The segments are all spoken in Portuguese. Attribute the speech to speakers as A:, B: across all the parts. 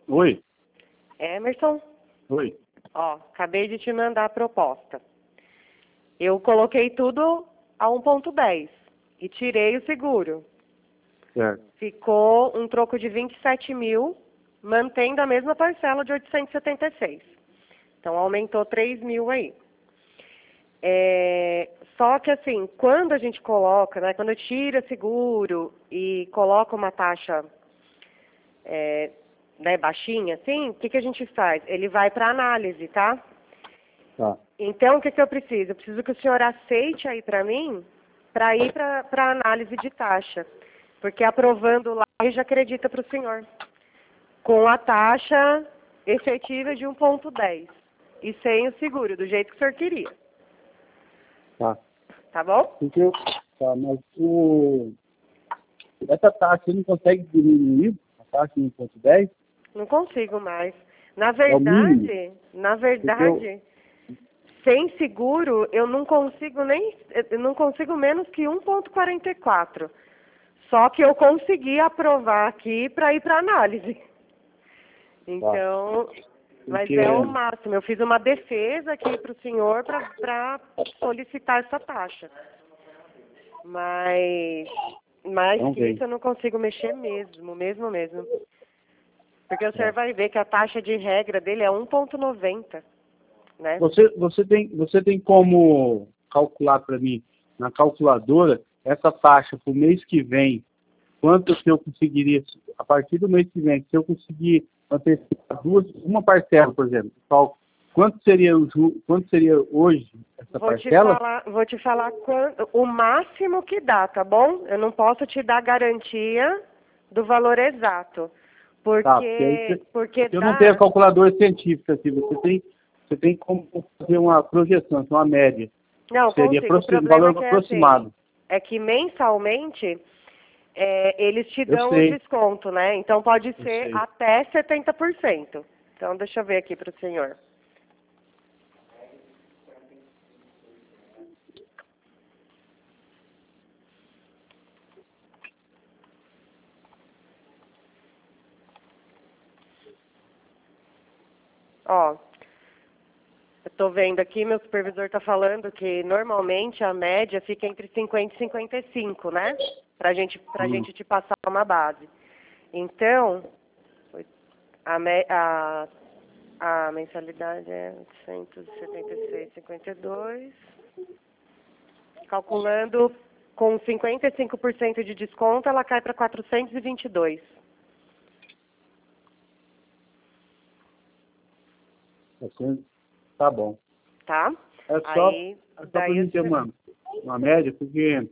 A: Oi.
B: Emerson?
A: Oi.
B: Ó, acabei de te mandar a proposta. Eu coloquei tudo a 1,10 e tirei o seguro.
A: Certo.
B: Ficou um troco de 27 mil, mantendo a mesma parcela de 876. Então, aumentou 3 mil aí. Só que assim, quando a gente coloca, né, quando tira seguro e coloca uma taxa né, baixinha, assim, o que a gente faz? Ele vai para análise, tá?
A: Tá.
B: Então, o que eu preciso? Eu preciso que o senhor aceite aí para mim, para ir para análise de taxa. Porque aprovando lá, ele já acredita para o senhor. Com a taxa efetiva de 1,10. E sem o seguro, do jeito que o senhor queria.
A: Tá.
B: Tá bom?
A: Porque tá, mas essa taxa você não consegue diminuir a taxa em 1,10?
B: Não consigo mais. Na
A: É o mínimo.
B: verdade, sem seguro, eu não consigo menos que 1,44. Só que eu consegui aprovar aqui para ir para análise. Então, mas
A: Porque...
B: é o máximo. Eu fiz uma defesa aqui para o senhor para solicitar essa taxa. Mas mais que isso eu não consigo mexer mesmo. Porque o senhor vai ver que a taxa de regra dele é 1,90, né?
A: Você tem como calcular para mim, na calculadora, essa taxa para o mês que vem, quanto que eu conseguiria, a partir do mês que vem, se eu conseguir antecipar uma parcela, por exemplo, quanto seria hoje essa parcela?
B: Vou te falar o máximo que dá, tá bom? Eu não posso te dar garantia do valor exato. Porque
A: eu não tenho a calculadora científica, assim, você tem como fazer uma projeção, uma média.
B: Não,
A: seria
B: consigo.
A: Um valor aproximado.
B: Assim, é que mensalmente eles te dão o desconto, né? Então pode ser até 70%. Então deixa eu ver aqui para o senhor. Ó, eu tô vendo aqui, meu supervisor tá falando que normalmente a média fica entre 50 e 55, né? Pra gente te passar uma base. Então, a mensalidade é 876,52. Calculando com 55% de desconto, ela cai para 422.
A: Tá bom.
B: Tá?
A: É só para mim ter uma média, porque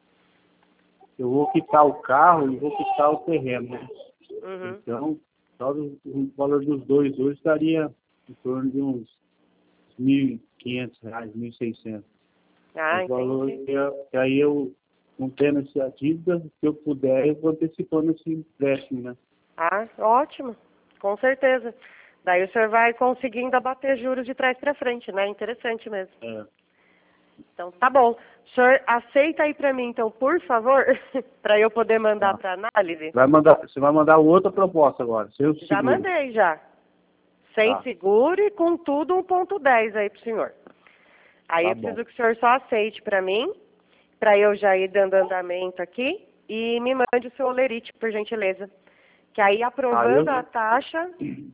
A: eu vou quitar o carro e vou quitar o terreno, né?
B: Uhum.
A: Então, só o valor dos dois hoje estaria em torno de uns R$1.500, R$1.600.
B: Ah,
A: valor
B: entendi.
A: que aí eu, não tendo essa dívida, se eu puder, eu vou antecipando esse empréstimo, né?
B: Ah, ótimo. Com certeza. Daí o senhor vai conseguindo abater juros de trás para frente, né? Interessante mesmo. Então, tá bom. O senhor aceita aí para mim, então, por favor, para eu poder mandar para análise?
A: Você vai mandar outra proposta agora.
B: Já mandei, já. Sem seguro e com tudo 1,10 aí pro senhor. Aí eu preciso que o senhor só aceite para mim, para eu já ir dando andamento aqui, e me mande o seu olerite, por gentileza. Que aí, aprovando a taxa,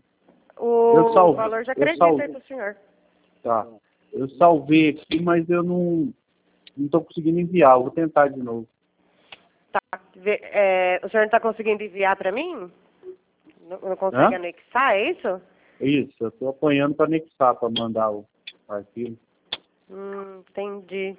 B: o valor já acredita aí pro senhor.
A: Tá. Eu salvei aqui, mas eu não estou conseguindo enviar. Eu vou tentar de novo.
B: Tá. O senhor não está conseguindo enviar para mim? Não consegue anexar, é isso?
A: Isso, eu estou apanhando para anexar, para mandar o arquivo.
B: Entendi.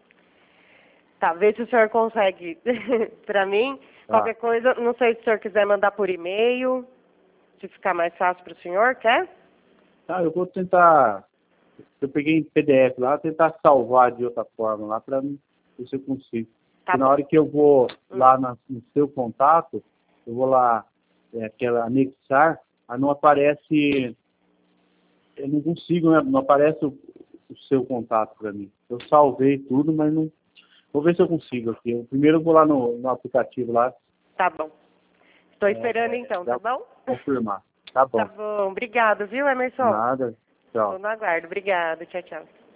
B: Tá, vê se o senhor consegue para mim. Qualquer coisa, não sei se o senhor quiser mandar por e-mail, se ficar mais fácil para o senhor, quer?
A: Tá, eu vou tentar. Eu peguei em PDF lá, tentar salvar de outra forma lá, para ver se eu consigo. Na hora que eu vou lá no seu contato, eu vou lá, aquela anexar, aí não aparece, eu não consigo, né? Não aparece o seu contato para mim. Eu salvei tudo, mas não. Vou ver se eu consigo aqui. Primeiro eu vou lá no aplicativo lá.
B: Tá bom. Estou esperando então, tá bom?
A: Confirmar. Tá bom.
B: Tá bom. Obrigado, viu, Emerson?
A: Nada. Tchau.
B: Tô no aguardo. Obrigado. Tchau, tchau.